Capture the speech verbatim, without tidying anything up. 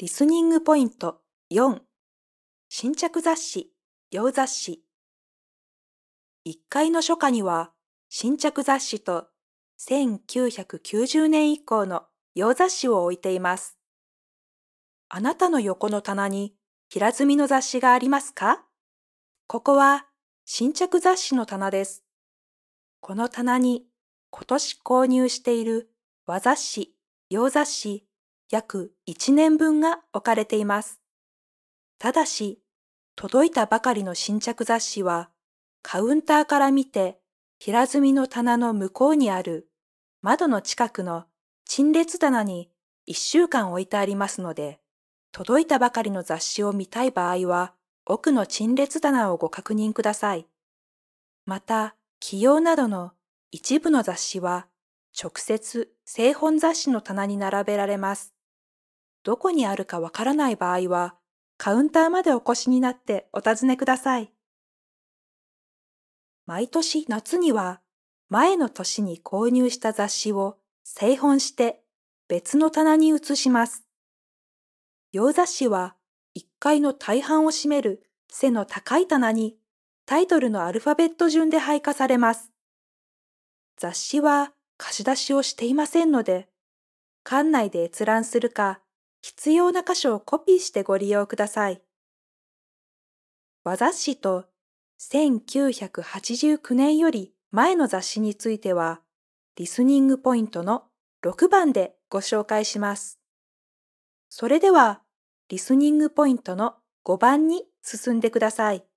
リスニングポイントよん、新着雑誌、洋雑誌。いっかいの書架には、新着雑誌とせんきゅうひゃくきゅうじゅうねん以降の洋雑誌を置いています。あなたの横の棚に平積みの雑誌がありますか？ここは新着雑誌の棚です。この棚に今年購入している和雑誌、洋雑誌、約いちねんぶんが置かれています。ただし、届いたばかりの新着雑誌は、カウンターから見て平積みの棚の向こうにある窓の近くの陳列棚にいっしゅうかん置いてありますので、届いたばかりの雑誌を見たい場合は、奥の陳列棚をご確認ください。また、起用などの一部の雑誌は、直接製本雑誌の棚に並べられます。どこにあるかわからない場合は、カウンターまでお越しになってお尋ねください。毎年夏には、前の年に購入した雑誌を製本して別の棚に移します。洋雑誌はいっかいの大半を占める背の高い棚にタイトルのアルファベット順で配下されます。雑誌は貸し出しをしていませんので、館内で閲覧するか、必要な箇所をコピーしてご利用ください。和雑誌とせんきゅうひゃくはちじゅうきゅうねんより前の雑誌については、リスニングポイントのろくばんでご紹介します。それでは、リスニングポイントのごばんに進んでください。